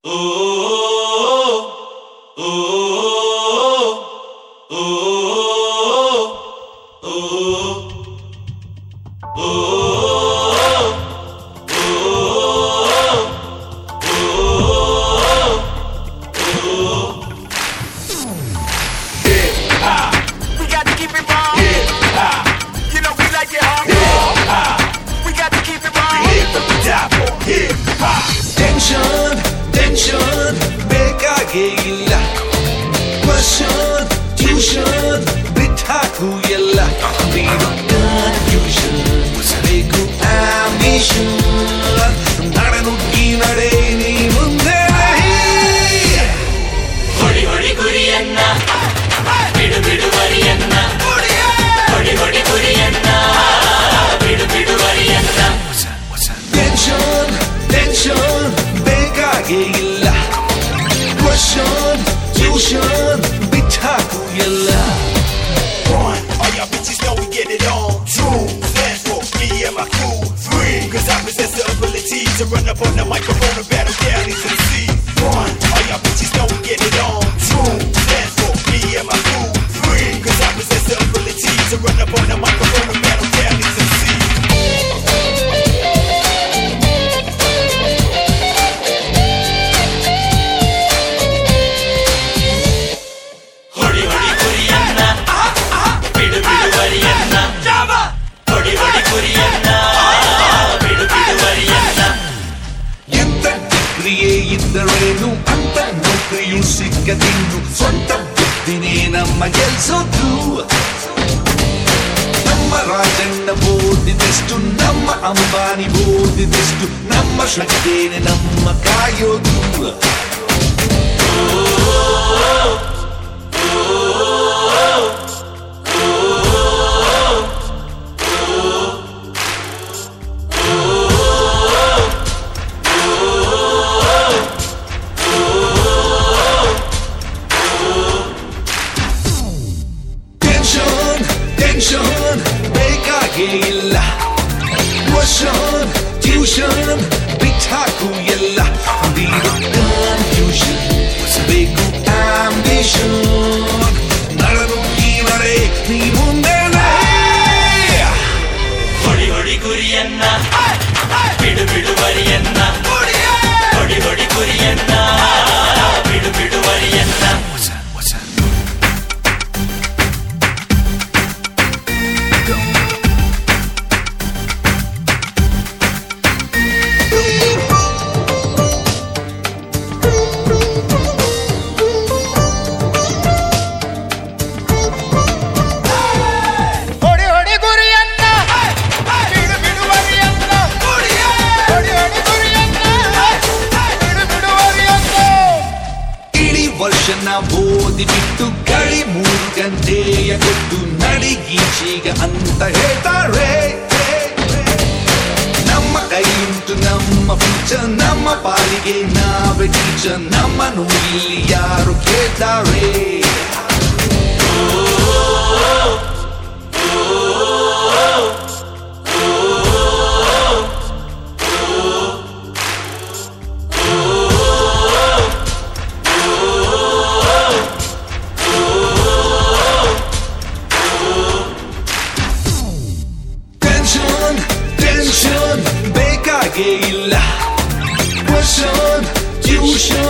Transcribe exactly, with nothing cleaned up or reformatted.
Tension tension ಬೇಕಾಗೇ ಇಲ್ಲ question tuition ಬಿಟ್ಟಾಕು ಎಲ್ಲ ನೀನು ಕನ್ಫ್ಯೂಷನ್ ಬೇಕು ಆಂಬಿಷನ್ ನಡೆನುಗ್ಗಿ ನಡೆ ನೀ ಮುಂದೆ ಹೊಡಿ ಹೊಡಿ ಗುರಿಯನ್ನ ಬಿಡು ಬಿಡು ವರಿಯನ್ನ ಹೊಡಿ ಹೊಡಿ ಗುರಿಯನ್ನ ಬಿಡು ಬಿಡು ವರಿಯನ್ನ ಟೆನ್ಷನ್ ಟೆನ್ಷನ್ ಬೇಕಾಗೇ ಇಲ್ಲ ಕ್ವಶನ್ ಟ್ಯೂಷನ್ ಬಿಟ್ಟಾಕು ಎಲ್ಲ One, all y'all bitches know we get it on. Two, stands for me and my crew. Three, cause I possess the ability to run up on the microphone and battle down these M Cs. One, all y'all bitches know we get it on. Two, stands for me and my crew. Three, cause I possess the ability to run up on the microphone and battle down these M Cs. ಹೊಡಿ ಹೊಡಿ ಗುರಿಯನ್ನ ಬಿಡು ಬಿಡು ವರಿಯನ್ನ ಹೊಡಿ ಹೊಡಿ ಗುರಿಯನ್ನ ಬಿಡು ಬಿಡು ವರಿಯನ್ನ ಎಂತ ಡಿಗ್ರಿಯೇ ಇದ್ದರೇನು ಅಂತ ನೌಕರಿಯು ಸಿಕ್ಕದಿನ್ನು ಸ್ವಂತ ಬುದ್ಧಿನೇ ನಮ್ಮ ಗೆಲ್ಸೋದು ನಮ್ಮ ರಾಜಣ್ಣ ಓದಿದೆಷ್ಟು ನಮ್ಮ ಅಂಬಾನಿ ಓದಿದೆಷ್ಟು ನಮ್ಮ ಶಕ್ತಿನೇ ನಮ್ಮ ಕಾಯೋದು ಟೆನ್ಷನ್ ಟೆನ್ಷನ್ ಬೇಕಾಗೇ ಇಲ್ಲ ಕ್ವಶನ್ ಟ್ಯೂಷನ್ ಬಿಟ್ಟಾಕು ಎಲ್ಲ ನೀನು ಕನ್ಫ್ಯೂಷನ್ ಬೇಕು ಆಂಬಿಷನ್ ನಡೆದು ಈ ನಡೆ ನೀ ಮುಂದೆ ಹೊಡಿ ಹೊಡಿ ಗುರಿಯನ್ನ ಬಿಡು ಬಿಡು ವರಿಯನ್ನ ಹೊಡಿ ಹೊಡಿ ಗುರಿಯನ್ನ ಬಿಡು ಬಿಡು ವರಿಯನ್ನ ಹೊಡಿ ಹೊಡಿ ಗುರಿಯನ್ನ ಬಿಡು ಬಿಡು ವರಿಯನ್ನ ಹೊಡಿ ಹೊಡಿ ಗುರಿಯನ್ನ ಬಿಡು ಬಿಡು ವರಿಯನ್ನ ಇಡೀ ವರ್ಷನ ಓದಿ ಬಿಟ್ಟು ಗಳಿ ಮೂರು ಗಂಟೆಯ ಕೊಟ್ಟು ನಡಿಗೀಚೀಗ ಅಂತ ಹೇಳ್ತಾರೆ ನಮ್ಮ ಕೈಯುಂಟು ನಮ್ಮ ಫ್ಯೂಚರ್ ನಮ್ಮ ಪಾಲಿಗೆ ನಾವೇ ಟೀಚರ್ ನಮ್ಮನ್ನು ಇಲ್ಲಿ ಯಾರು ಕೇಳ್ತಾರೆ ಟೆನ್ಷನ್ ಟೆನ್ಷನ್ ಬೇಕಾಗೇ ಇಲ್ಲ ಕ್ವಶನ್ ಟ್ಯೂಷನ್